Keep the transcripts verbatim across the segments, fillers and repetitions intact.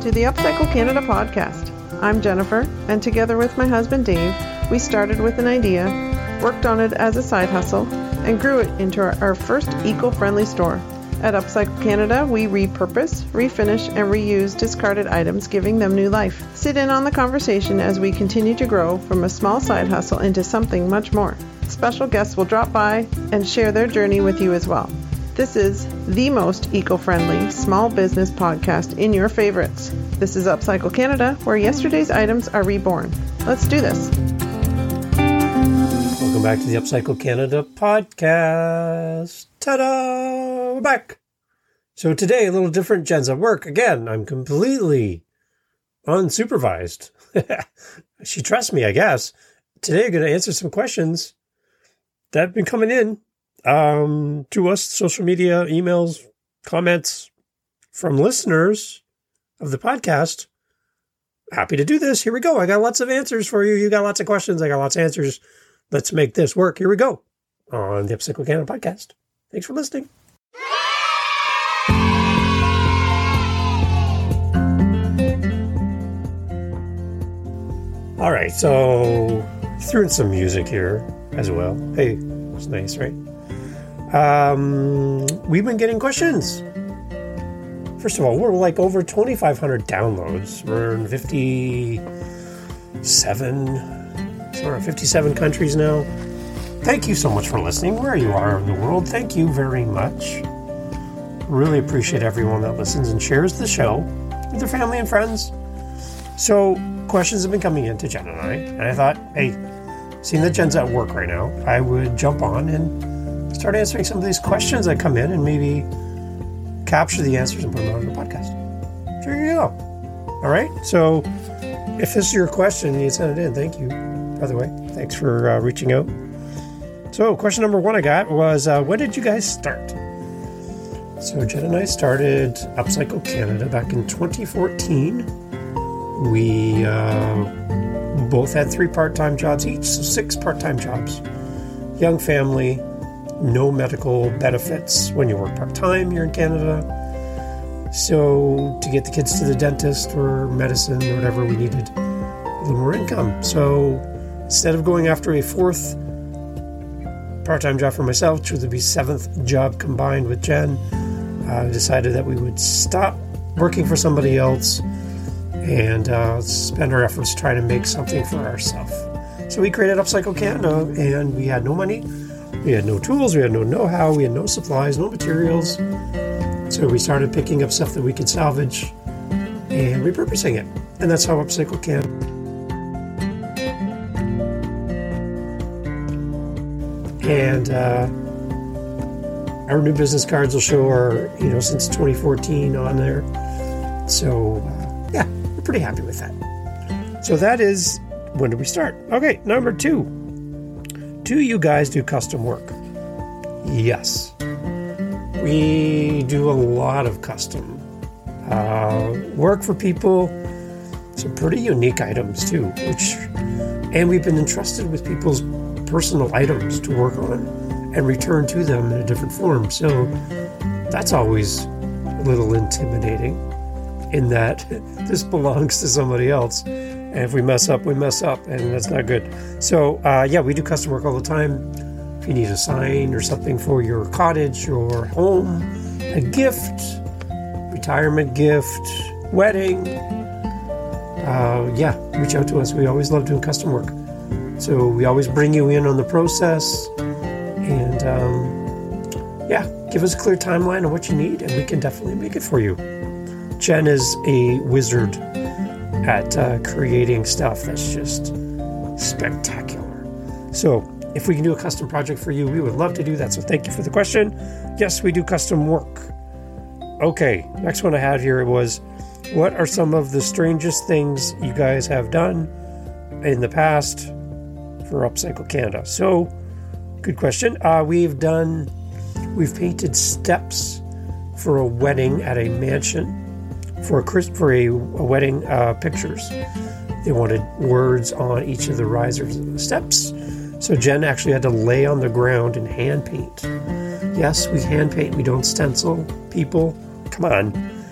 to the Upcycle Canada podcast. I'm Jennifer, and together with my husband Dave, we started with an idea, worked on it as a side hustle, and grew it into our, our first eco-friendly store. At Upcycle Canada, we repurpose, refinish, and reuse discarded items, giving them new life. Sit in on the conversation as we continue to grow from a small side hustle into something much more. Special guests will drop by and share their journey with you as well. This is the most eco-friendly small business podcast in your favorites. This is Upcycle Canada, where yesterday's items are reborn. Let's do this. Welcome back to the Upcycle Canada podcast. Ta-da! We're back. So today, a little different. Jen's at work. Again, I'm completely unsupervised. She trusts me, I guess. Today, I'm going to answer some questions that have been coming in um, to us, social media, emails, comments from listeners of the podcast. Happy to do this. Here we go. I got lots of answers for you. You got lots of questions. I got lots of answers. Let's make this work. Here we go on the Upcycle Canada podcast. Thanks for listening. All right, so threw in some music here as well. Hey, it's nice, right? Um, we've been getting questions. First of all, we're like over twenty-five hundred downloads. We're in fifty-seven, somewhere fifty-seven countries now. Thank you so much for listening, where you are in the world. Thank you very much. Really appreciate everyone that listens and shares the show with their family and friends. So, questions have been coming in to Jen and I, and I thought, hey, seeing that Jen's at work right now, I would jump on and start answering some of these questions that come in and maybe capture the answers and put them on the podcast. So here you go. All right. So if this is your question, you send it in. Thank you, by the way. Thanks for uh, reaching out. So question number one I got was, uh, when did you guys start? So Jen and I started Upcycle Canada back in twenty fourteen. We uh, both had three part-time jobs each, so six part-time jobs. Young family, no medical benefits when you work part-time here in Canada. So to get the kids to the dentist or medicine or whatever, we needed a little more income. So instead of going after a fourth part-time job for myself, which would be seventh job combined with Jen, I decided that we would stop working for somebody else and uh, spend our efforts trying to make something for ourselves. So we created Upcycle Canada, and we had no money, we had no tools, we had no know-how, we had no supplies, no materials. So we started picking up stuff that we could salvage and repurposing it. And that's how Upcycle Canada. And uh, our new business cards will show our, you know, since twenty fourteen on there. So, uh, yeah, we're pretty happy with that. So that is, when did we start? Okay, number two. Do you guys do custom work? Yes. We do a lot of custom uh, work for people. Some pretty unique items, too, which, and we've been entrusted with people's personal items to work on and return to them in a different form. So that's always a little intimidating in that this belongs to somebody else. And if we mess up, we mess up, and that's not good. So uh, yeah, we do custom work all the time. If you need a sign or something for your cottage or home, a gift, retirement gift, wedding, uh, yeah, reach out to us. We always love doing custom work. So we always bring you in on the process, and um, yeah, give us a clear timeline of what you need, and we can definitely make it for you. Jen is a wizard at uh, creating stuff that's just spectacular. So if we can do a custom project for you, we would love to do that. So thank you for the question. Yes, we do custom work. Okay, next one I had here was, what are some of the strangest things you guys have done in the past for Upcycle Canada? So, good question. Uh, we've done, we've painted steps for a wedding at a mansion, for a for a, a wedding uh, pictures. They wanted words on each of the risers of the steps. So Jen actually had to lay on the ground and hand paint. Yes, we hand paint. We don't stencil people. Come on.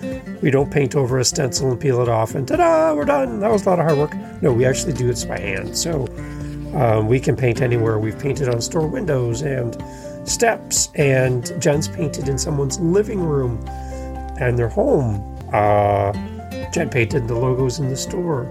We don't paint over a stencil and peel it off and ta-da, we're done. That was a lot of hard work. No, we actually do it by hand. So um, we can paint anywhere. We've painted on store windows and steps, and Jen's painted in someone's living room and their home. Uh, Jen painted the logos in the store.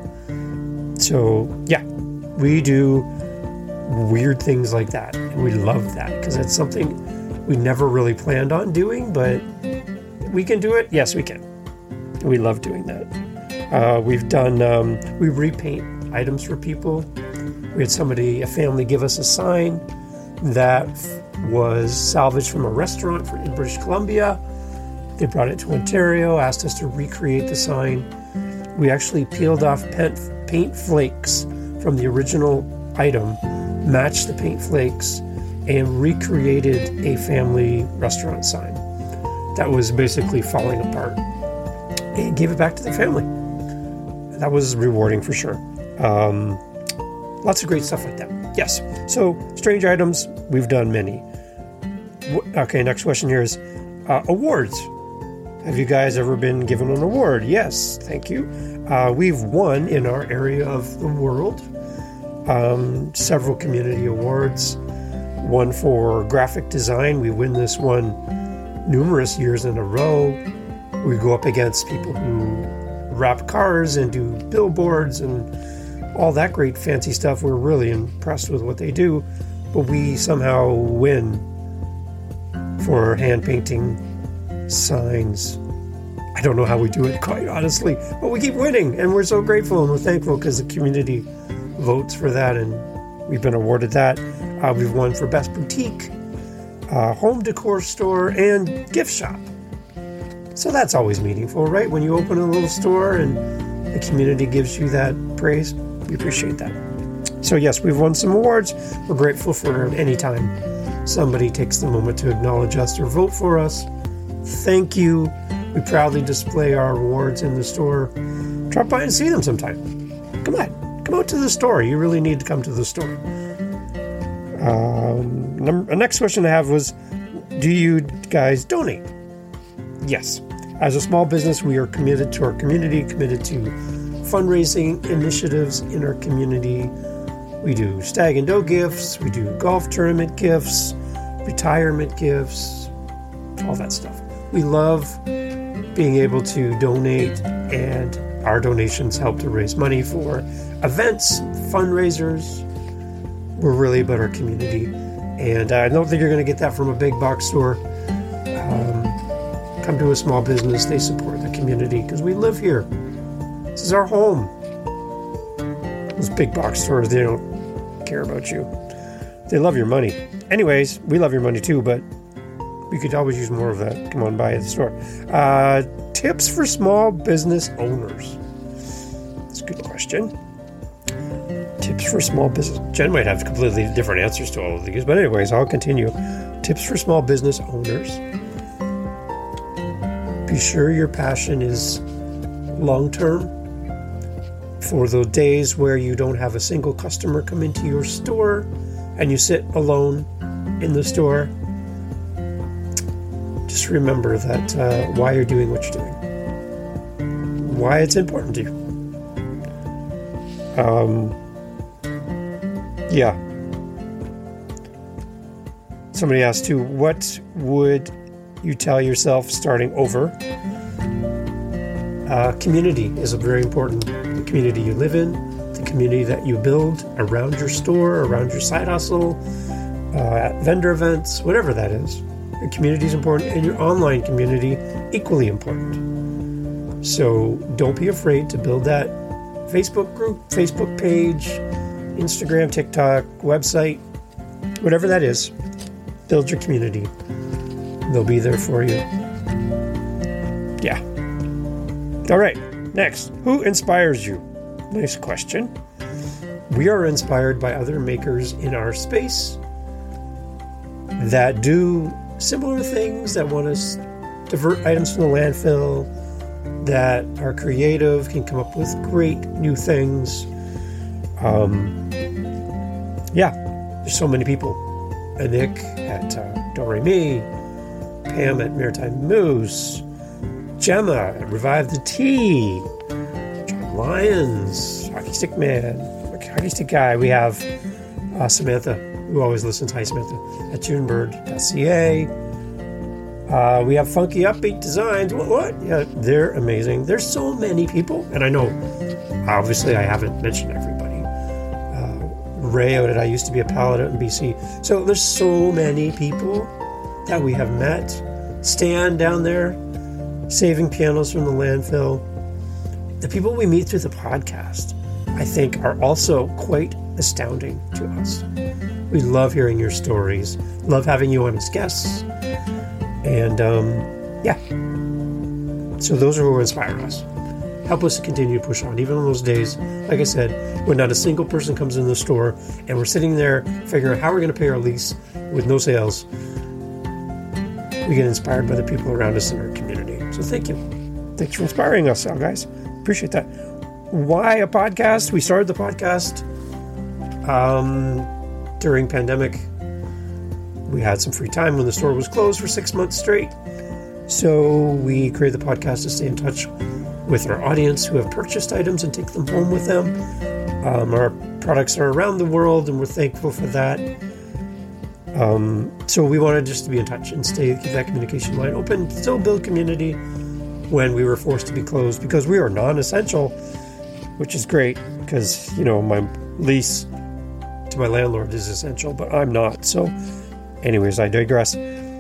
So yeah, we do weird things like that, and we love that because it's something we never really planned on doing, but we can do it. Yes, we can. We love doing that. Uh, we've done, um, we repaint items for people. We had somebody, a family, give us a sign that was salvaged from a restaurant in British Columbia. They brought it to Ontario, asked us to recreate the sign. We actually peeled off paint, paint flakes from the original item, matched the paint flakes, and recreated a family restaurant sign that was basically falling apart, and gave it back to the family. That was rewarding for sure. Um, lots of great stuff like that. Yes. So strange items, we've done many. Okay, next question here is uh, awards. Have you guys ever been given an award? Yes, thank you. Uh, we've won in our area of the world um, several community awards. One for graphic design. We win this one numerous years in a row. We go up against people who wrap cars and do billboards and all that great fancy stuff. We're really impressed with what they do, but we somehow win for hand painting signs. I don't know how we do it, quite honestly, but we keep winning, and we're so grateful and we're thankful because the community votes for that, and we've been awarded that. Uh, we've won for Best Boutique, uh, Home Decor Store, and Gift Shop. So that's always meaningful, right? When you open a little store and the community gives you that praise, we appreciate that. So yes, we've won some awards. We're grateful for any time somebody takes the moment to acknowledge us or vote for us. Thank you. We proudly display our awards in the store. Drop by and see them sometime. Come on, come out to the store. You really need to come to the store. Um, number, the next question I have was, do you guys donate? Yes. As a small business, we are committed to our community, committed to fundraising initiatives in our community. We do stag and doe gifts, we do golf tournament gifts, retirement gifts, all that stuff. We love being able to donate, and our donations help to raise money for events, fundraisers. We're really about our community, and I don't think you're going to get that from a big box store. Um, come to a small business, they support the community because we live here. This is our home. Those big box stores, they don't care about you. They love your money. Anyways, we love your money too, but we could always use more of that. Come on by at the store. Uh, tips for small business owners. That's a good question. Tips for small business. Jen might have completely different answers to all of these, but anyways, I'll continue. Tips for small business owners. Be sure your passion is long-term. For those days where you don't have a single customer come into your store and you sit alone in the store, just remember that uh, why you're doing what you're doing, why it's important to you. Um, yeah. Somebody asked too, what would you tell yourself starting over? Uh, community is a very important. The community you live in, the community that you build around your store, around your side hustle, uh, at vendor events, whatever that is. Your community is important, and your online community equally important. So don't be afraid to build that Facebook group, Facebook page, Instagram, TikTok, website, whatever that is. Build your community. They'll be there for you. Yeah. All right. Next, who inspires you? Nice question. We are inspired by other makers in our space that do similar things, that want to divert items from the landfill, that are creative, can come up with great new things. Um, yeah, there's so many people. Nick at uh, Do Re Mi, Pam at Maritime Moose, Gemma at Revive the Tea, John Lyons, Hockey Stick Man, Hockey Stick Guy. We have uh, Samantha, who always listens. Hi, Samantha, at tunebird dot c a. Uh, we have Funky Upbeat Designs. What, what? Yeah, they're amazing. There's so many people, and I know, obviously, I haven't mentioned everybody. Uh, Ray out at I Used to Be a Pallet out in B C. So there's so many people that we have met. Stan down there, saving pianos from the landfill. The people we meet through the podcast, I think, are also quite astounding to us. We love hearing your stories, love having you on as guests, and um, yeah. So those are who inspire us. Help us to continue to push on, even on those days, like I said, when not a single person comes in the store and we're sitting there figuring out how we're going to pay our lease with no sales. We get inspired by the people around us in our community. So thank you. Thanks for inspiring us, guys. Appreciate that. Why a podcast? We started the podcast um, during pandemic. We had some free time when the store was closed for six months straight. So we created the podcast to stay in touch with our audience who have purchased items and take them home with them. Um, our products are around the world, and we're thankful for that. Um, so we wanted just to be in touch and stay, keep that communication line open, still build community when we were forced to be closed, because we are non-essential, which is great because, you know, my lease to my landlord is essential, but I'm not. So anyways, I digress.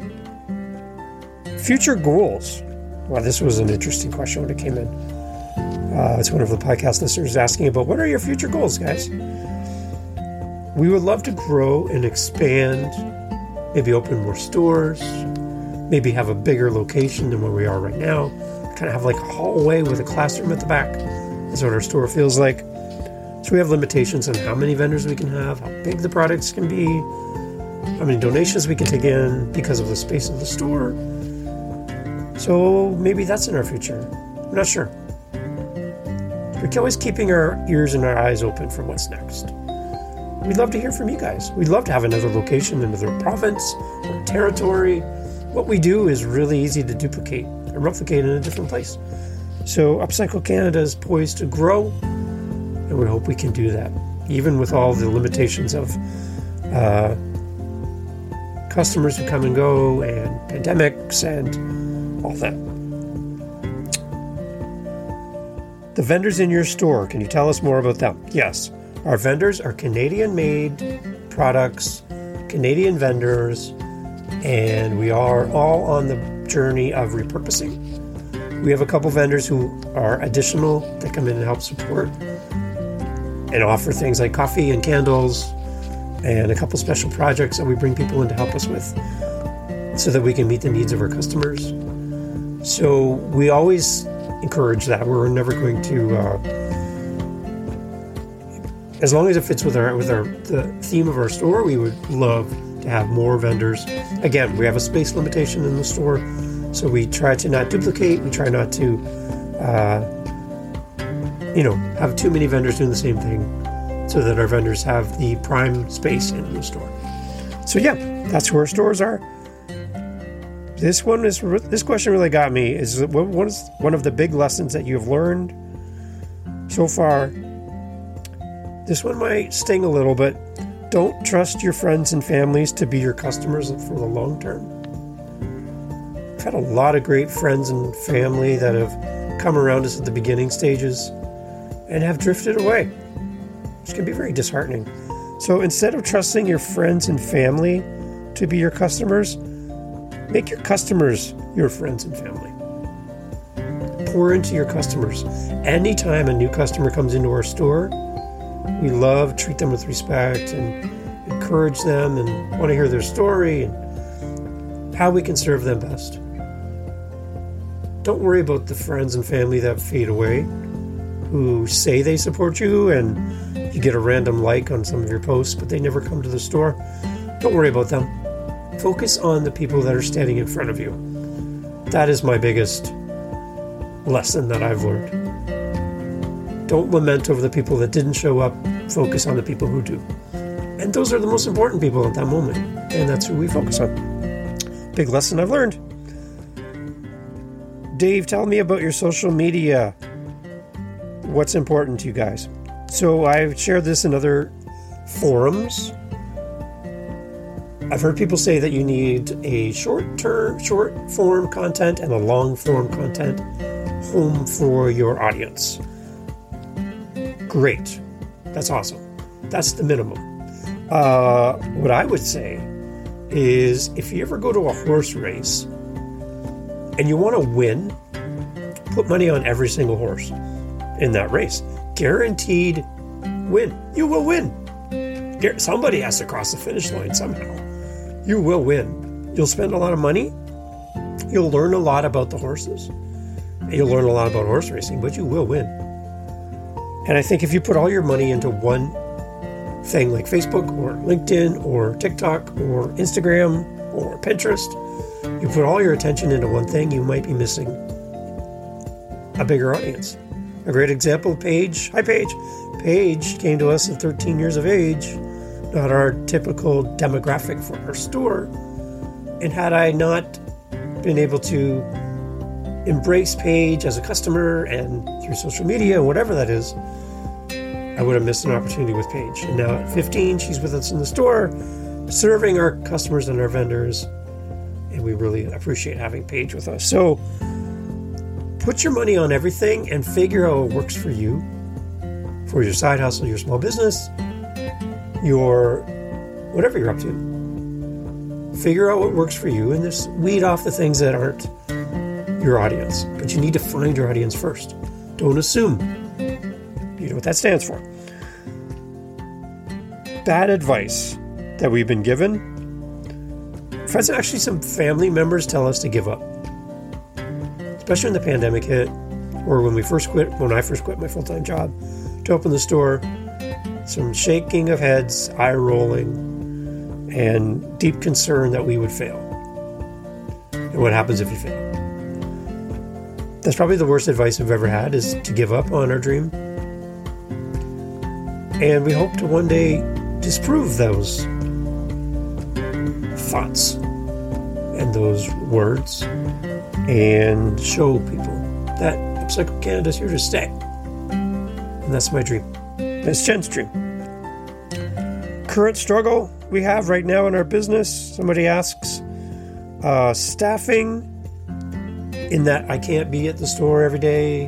Future goals. Well, this was an interesting question when it came in. Uh, it's one of the podcast listeners asking about, what are your future goals, guys? We would love to grow and expand, maybe open more stores, maybe have a bigger location than where we are right now. Kind of have like a hallway with a classroom at the back. That's what our store feels like. So we have limitations on how many vendors we can have, how big the products can be, how many donations we can take in because of the space of the store. So maybe that's in our future. I'm not sure. We're always keeping our ears and our eyes open for what's next. We'd love to hear from you guys. We'd love to have another location, another province or territory. What we do is really easy to duplicate and replicate in a different place. So Upcycle Canada is poised to grow, and we hope we can do that, even with all the limitations of uh, customers who come and go and pandemics and all that. The vendors in your store, can you tell us more about them? Yes. Our vendors are Canadian-made products, Canadian vendors, and we are all on the journey of repurposing. We have a couple vendors who are additional that come in and help support and offer things like coffee and candles and a couple special projects that we bring people in to help us with so that we can meet the needs of our customers. So we always encourage that. We're never going to... Uh, As long as it fits with our with our the theme of our store, we would love to have more vendors. Again, we have a space limitation in the store, so we try to not duplicate. We try not to, uh, you know, have too many vendors doing the same thing, so that our vendors have the prime space in the store. So yeah, that's where our stores are. This one is this question really got me. Is what is one of the big lessons that you have learned so far? This one might sting a little, but don't trust your friends and families to be your customers for the long term. I've had a lot of great friends and family that have come around us at the beginning stages and have drifted away, which can be very disheartening. So instead of trusting your friends and family to be your customers, make your customers your friends and family. Pour into your customers. Anytime a new customer comes into our store, we love treat them with respect and encourage them and want to hear their story and how we can serve them best. Don't worry about the friends and family that fade away, who say they support you and you get a random like on some of your posts, but they never come to the store. Don't worry about them. Focus on the people that are standing in front of you. That is my biggest lesson that I've learned. Don't lament over the people that didn't show up. Focus on the people who do. And those are the most important people at that moment. And that's who we focus on. Big lesson I've learned. Dave, tell me about your social media. What's important to you guys? So I've shared this in other forums. I've heard people say that you need a short term, short form content and a long form content home for your audience. Great. That's awesome. That's the minimum. Uh, what I would say is if you ever go to a horse race and you want to win, put money on every single horse in that race. Guaranteed win. You will win. Somebody has to cross the finish line somehow. You will win. You'll spend a lot of money. You'll learn a lot about the horses. And you'll learn a lot about horse racing, but you will win. And I think if you put all your money into one thing like Facebook or LinkedIn or TikTok or Instagram or Pinterest, you put all your attention into one thing, you might be missing a bigger audience. A great example, Paige. Hi, Paige. Paige came to us at thirteen years of age, not our typical demographic for our store. And had I not been able to embrace Paige as a customer and through social media and whatever that is, I would have missed an opportunity with Paige. And now at fifteen, she's with us in the store, serving our customers and our vendors. And we really appreciate having Paige with us. So put your money on everything and figure out what works for you, for your side hustle, your small business, your whatever you're up to. Figure out what works for you and just weed off the things that aren't your audience. But you need to find your audience first. Don't assume. You know what that stands for. Bad advice that we've been given. I've had actually some family members tell us to give up. Especially when the pandemic hit, or when we first quit, when I first quit my full-time job to open the store. Some shaking of heads, eye rolling, and deep concern that we would fail. And what happens if you fail? That's probably the worst advice I've ever had, is to give up on our dream. And we hope to one day disprove those thoughts and those words and show people that Upcycle Canada is here to stay. And that's my dream. That's Jen's dream. Current struggle we have right now in our business, somebody asks, uh, staffing, in that I can't be at the store every day,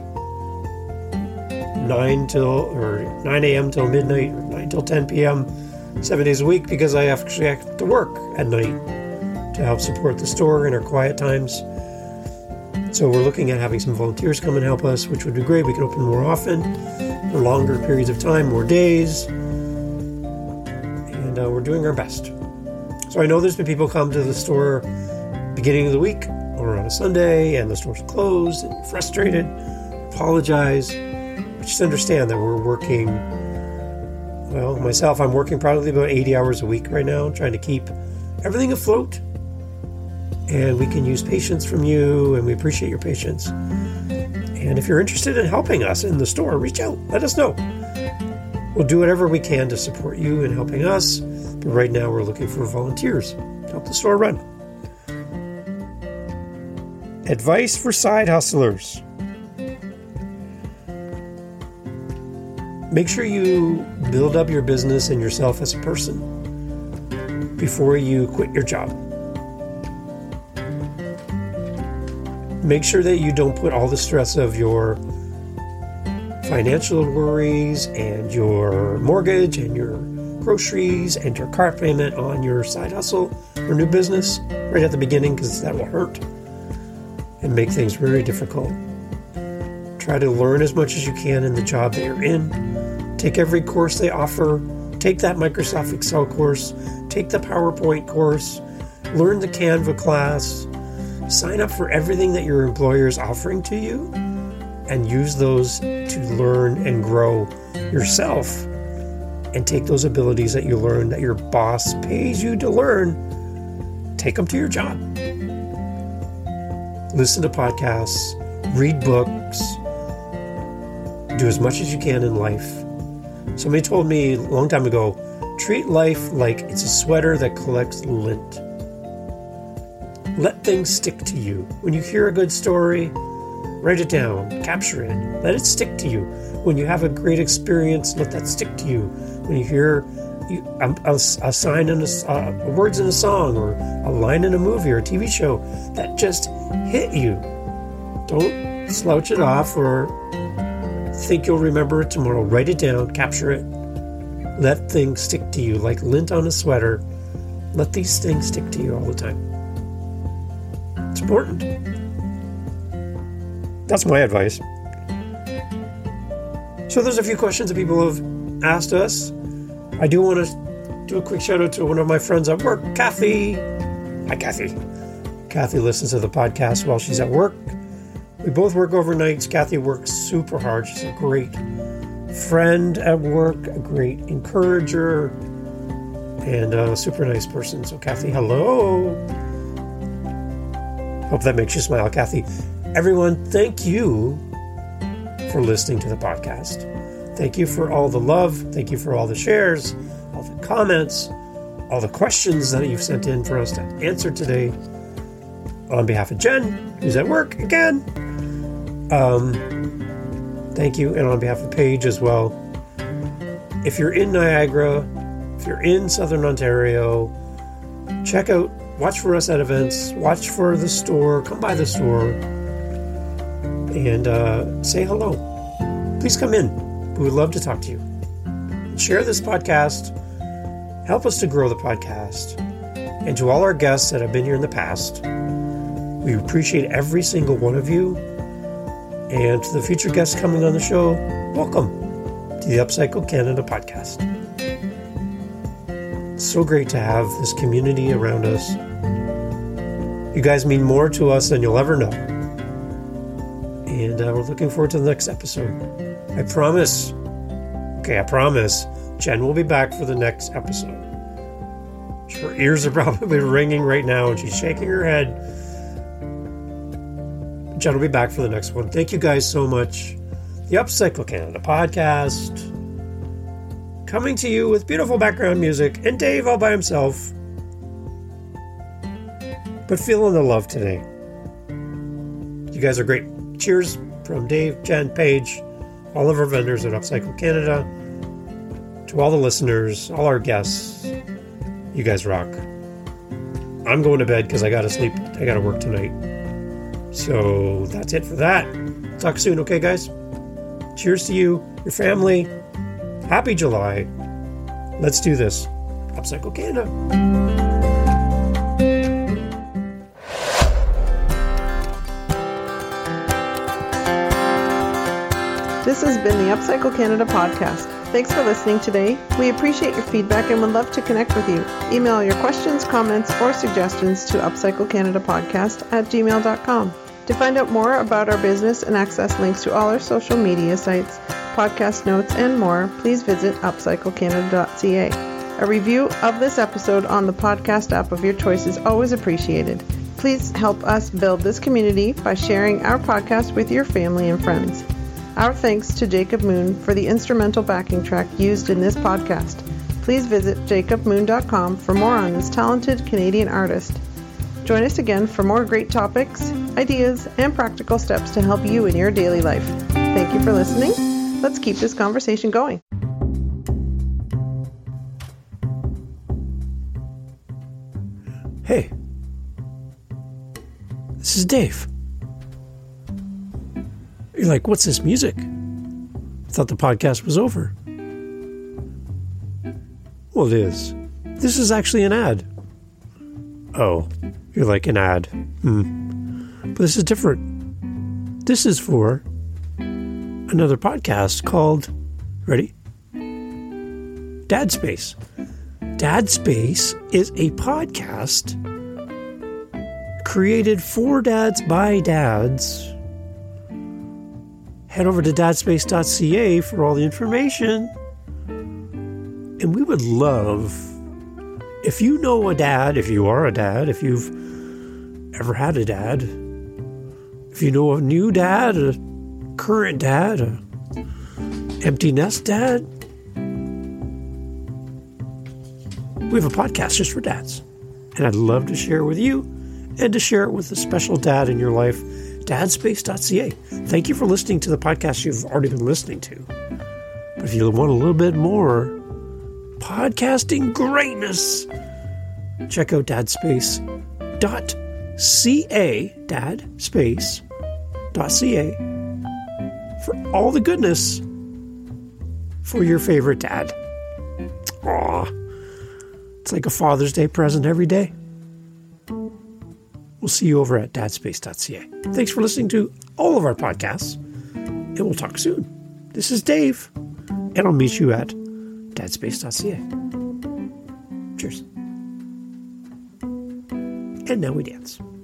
nine till or nine a.m. till midnight, or nine till ten p.m. seven days a week, because I actually have to work at night to help support the store in our quiet times. So we're looking at having some volunteers come and help us, which would be great. We can open more often, for longer periods of time, more days, and uh, we're doing our best. So I know there's been people come to the store beginning of the week or on a Sunday, and the store's closed, and you're frustrated, apologize. But just understand that we're working, well, myself, I'm working probably about eighty hours a week right now, trying to keep everything afloat. And we can use patience from you, and we appreciate your patience. And if you're interested in helping us in the store, reach out, let us know. We'll do whatever we can to support you in helping us. But right now we're looking for volunteers to help the store run. Advice for side hustlers. Make sure you build up your business and yourself as a person before you quit your job. Make sure that you don't put all the stress of your financial worries and your mortgage and your groceries and your car payment on your side hustle or new business right at the beginning, because that will hurt and make things very difficult. Try to learn as much as you can in the job that you're in. Take every course they offer. Take that Microsoft Excel course. Take the PowerPoint course. Learn the Canva class. Sign up for everything that your employer is offering to you, and use those to learn and grow yourself, and take those abilities that you learn, that your boss pays you to learn, take them to your job. Listen to podcasts, read books, do as much as you can in life. Somebody told me a long time ago, treat life like it's a sweater that collects lint. Let things stick to you. When you hear a good story, Write it down. Capture it. Let it stick to you. When you have a great experience, let that stick to you. When you hear you, a, a, a sign in a, uh, words in a song or a line in a movie or a T V show that just hit you, don't slouch it off or think you'll remember it tomorrow. Write it down. Capture it. Let things stick to you like lint on a sweater. Let these things stick to you all the time. It's important. That's my advice. So there's a few questions that people have asked us. I do want to do a quick shout out to one of my friends at work, Kathy. Hi, Kathy. Kathy listens to the podcast while she's at work. We both work overnights. Kathy works super hard. She's a great friend at work, a great encourager, and a super nice person. So, Kathy, hello. Hope that makes you smile, Kathy. Everyone, thank you for listening to the podcast. Thank you for all the love. Thank you for all the shares, all the comments, all the questions that you've sent in for us to answer today. On behalf of Jen, who's at work again, um, thank you. And on behalf of Paige as well. If you're in Niagara, if you're in Southern Ontario, check out, watch for us at events, watch for the store, come by the store, and uh, say hello. Please come in. We would love to talk to you. Share this podcast. Help us to grow the podcast. And to all our guests that have been here in the past, we appreciate every single one of you. And to the future guests coming on the show, welcome to the Upcycle Canada podcast. It's so great to have this community around us. You guys mean more to us than you'll ever know. And uh, we're looking forward to the next episode. I promise, okay, I promise, Jen will be back for the next episode. Her ears are probably ringing right now and she's shaking her head. Jen will be back for the next one. Thank you guys so much. The Upcycle Canada podcast, coming to you with beautiful background music and Dave all by himself, but feeling the love today. You guys are great. Cheers from Dave, Jen, Paige, all of our vendors at Upcycle Canada, to all the listeners, all our guests. You guys rock. I'm going to bed because I got to sleep. I got to work tonight. So that's it for that. Talk soon, okay, guys? Cheers to you, your family. Happy July. Let's do this. Upcycle Canada. This has been the Upcycle Canada podcast. Thanks for listening today. We appreciate your feedback and would love to connect with you. Email your questions, comments, or suggestions to upcyclecanadapodcast at gmail dot com. To find out more about our business and access links to all our social media sites, podcast notes, and more, please visit upcycle canada dot c a. A review of this episode on the podcast app of your choice is always appreciated. Please help us build this community by sharing our podcast with your family and friends. Our thanks to Jacob Moon for the instrumental backing track used in this podcast. Please visit jacob moon dot com for more on this talented Canadian artist. Join us again for more great topics, ideas, and practical steps to help you in your daily life. Thank you for listening. Let's keep this conversation going. Hey, this is Dave. You're like, what's this music? I thought the podcast was over. Well, it is. This is actually an ad. Oh, you're like, an ad. Hmm. But this is different. This is for another podcast called, ready? Dad Space. Dad Space is a podcast created for dads by dads. Head over to dad space dot c a for all the information. And we would love, if you know a dad, if you are a dad, if you've ever had a dad, if you know a new dad, a current dad, a empty nest dad, we have a podcast just for dads. And I'd love to share it with you and to share it with a special dad in your life dadspace dot c a. Thank you for listening to the podcast you've already been listening to. But if you want a little bit more podcasting greatness, check out dadspace dot c a, dadspace dot c a, for all the goodness for your favorite dad. Aw, it's like a Father's Day present every day. We'll see you over at dadspace dot c a. Thanks for listening to all of our podcasts, and we'll talk soon. This is Dave, and I'll meet you at dadspace dot c a. Cheers. And now we dance.